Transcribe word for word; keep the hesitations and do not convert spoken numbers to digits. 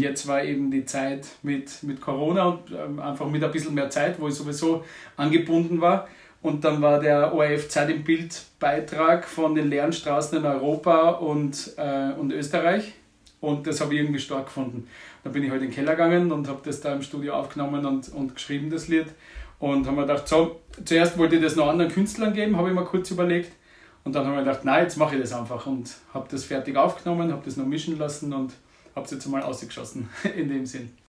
jetzt war eben die Zeit mit, mit Corona und ähm, einfach mit ein bisschen mehr Zeit, wo ich sowieso angebunden war. Und dann war der O R F Zeit im Bild Beitrag von den leeren Straßen in Europa und, äh, und Österreich. Und das habe ich irgendwie stark gefunden. Dann bin ich halt in den Keller gegangen und habe das da im Studio aufgenommen und, und geschrieben, das Lied. Und habe mir gedacht, so, zuerst wollte ich das noch anderen Künstlern geben, habe ich mir kurz überlegt. Und dann habe ich mir gedacht, nein, jetzt mache ich das einfach. Und habe das fertig aufgenommen, habe das noch mischen lassen und habe es jetzt mal ausgeschossen in dem Sinn.